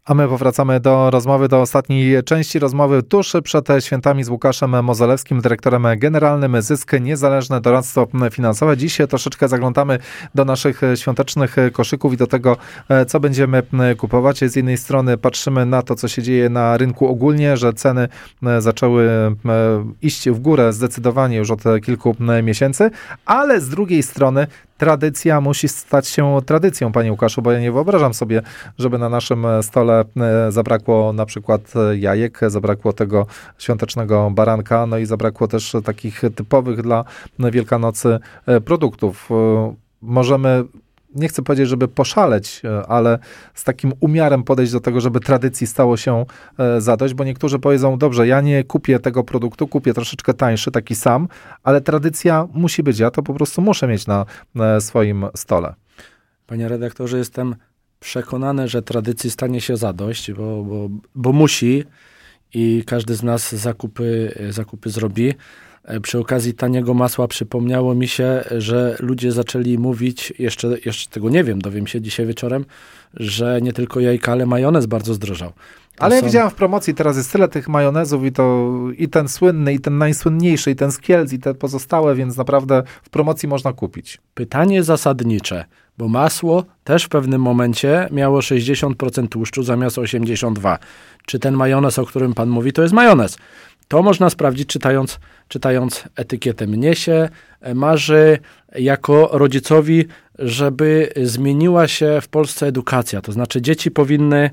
A my powracamy do rozmowy, do ostatniej części rozmowy tuż przed świętami z Łukaszem Mozalewskim, dyrektorem generalnym Zysk Niezależne Doradztwo Finansowe. Dziś troszeczkę zaglądamy do naszych świątecznych koszyków i do tego, co będziemy kupować. Z jednej strony patrzymy na to, co się dzieje na rynku ogólnie, że ceny zaczęły iść w górę zdecydowanie już od kilku miesięcy, ale z drugiej strony tradycja musi stać się tradycją, panie Łukaszu, bo ja nie wyobrażam sobie, żeby na naszym stole zabrakło na przykład jajek, zabrakło tego świątecznego baranka, no i zabrakło też takich typowych dla Wielkanocy produktów. Możemy, nie chcę powiedzieć, żeby poszaleć, ale z takim umiarem podejść do tego, żeby tradycji stało się zadość, bo niektórzy powiedzą, dobrze, ja nie kupię tego produktu, kupię troszeczkę tańszy, taki sam, ale tradycja musi być, ja to po prostu muszę mieć na swoim stole. Panie redaktorze, jestem przekonany, że tradycji stanie się zadość, bo musi i każdy z nas zakupy zrobi. Przy okazji taniego masła przypomniało mi się, że ludzie zaczęli mówić, jeszcze tego nie wiem, dowiem się dzisiaj wieczorem, że nie tylko jajka, ale majonez bardzo zdrożał. Ale ja widziałem w promocji, teraz jest tyle tych majonezów i ten słynny, i ten najsłynniejszy, i ten z Kielc, i te pozostałe, więc naprawdę w promocji można kupić. Pytanie zasadnicze, bo masło też w pewnym momencie miało 60% tłuszczu zamiast 82%. Czy ten majonez, o którym pan mówi, to jest majonez? To można sprawdzić czytając etykietę. Mnie się marzy jako rodzicowi, żeby zmieniła się w Polsce edukacja. To znaczy dzieci powinny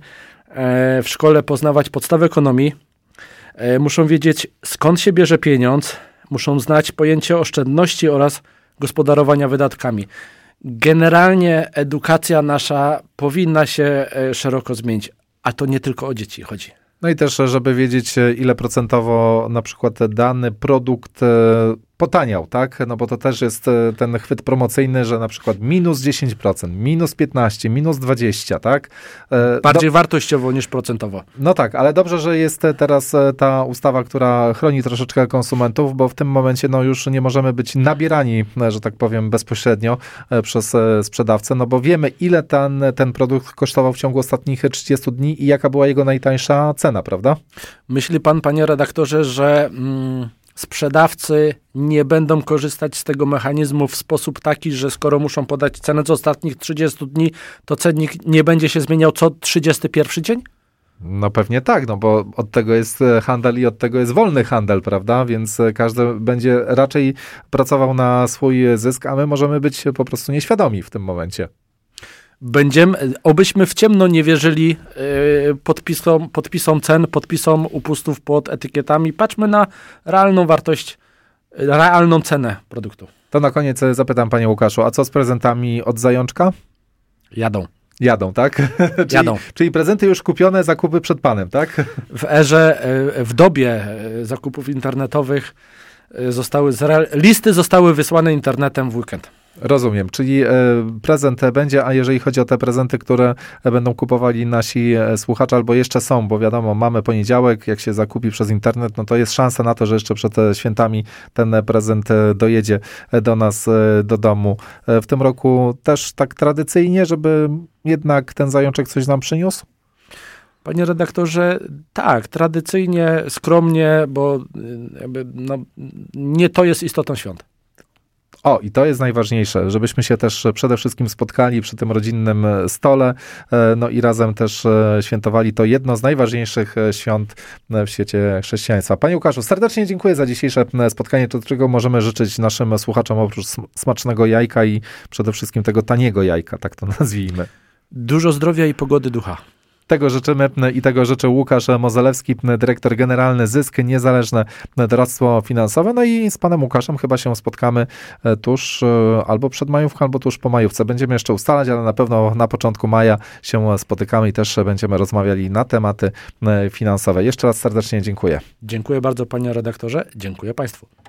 w szkole poznawać podstawy ekonomii, muszą wiedzieć, skąd się bierze pieniądz, muszą znać pojęcie oszczędności oraz gospodarowania wydatkami. Generalnie edukacja nasza powinna się szeroko zmienić, a to nie tylko o dzieci chodzi. No i też, żeby wiedzieć, ile procentowo na przykład dany produkt potaniał, tak? No bo to też jest ten chwyt promocyjny, że na przykład minus 10%, minus 15%, minus 20%, tak? Bardziej wartościowo niż procentowo. No tak, ale dobrze, że jest teraz ta ustawa, która chroni troszeczkę konsumentów, bo w tym momencie no już nie możemy być nabierani, że tak powiem, bezpośrednio przez sprzedawcę, no bo wiemy, ile ten produkt kosztował w ciągu ostatnich 30 dni i jaka była jego najtańsza cena, prawda? Myśli pan, panie redaktorze, że sprzedawcy nie będą korzystać z tego mechanizmu w sposób taki, że skoro muszą podać cenę z ostatnich 30 dni, to cennik nie będzie się zmieniał co 31 dzień? No pewnie tak, no bo od tego jest handel i od tego jest wolny handel, prawda? Więc każdy będzie raczej pracował na swój zysk, a my możemy być po prostu nieświadomi w tym momencie. Obyśmy w ciemno nie wierzyli podpisom cen, podpisom upustów pod etykietami. Patrzmy na realną wartość, realną cenę produktu. To na koniec zapytam, panie Łukaszu, a co z prezentami od Zajączka? Jadą, tak? Jadą. Czyli prezenty już kupione, zakupy przed panem, tak? W dobie zakupów internetowych listy zostały wysłane internetem w weekend. Rozumiem, czyli prezent będzie, a jeżeli chodzi o te prezenty, które będą kupowali nasi słuchacze, albo jeszcze są, bo wiadomo, mamy poniedziałek, jak się zakupi przez internet, no to jest szansa na to, że jeszcze przed świętami ten prezent dojedzie do nas, do domu. W tym roku też tak tradycyjnie, żeby jednak ten zajączek coś nam przyniósł? Panie redaktorze, tak, tradycyjnie, skromnie, bo nie to jest istotą świąt. O, i to jest najważniejsze, żebyśmy się też przede wszystkim spotkali przy tym rodzinnym stole, no i razem też świętowali to jedno z najważniejszych świąt w świecie chrześcijaństwa. Panie Łukaszu, serdecznie dziękuję za dzisiejsze spotkanie, czego możemy życzyć naszym słuchaczom oprócz smacznego jajka i przede wszystkim tego taniego jajka, tak to nazwijmy. Dużo zdrowia i pogody ducha. Tego życzymy i tego życzy Łukasz Mozalewski, dyrektor generalny Zysk Niezależne Doradztwo Finansowe. No i z panem Łukaszem chyba się spotkamy tuż albo przed majówką, albo tuż po majówce. Będziemy jeszcze ustalać, ale na pewno na początku maja się spotykamy i też będziemy rozmawiali na tematy finansowe. Jeszcze raz serdecznie dziękuję. Dziękuję bardzo, panie redaktorze. Dziękuję państwu.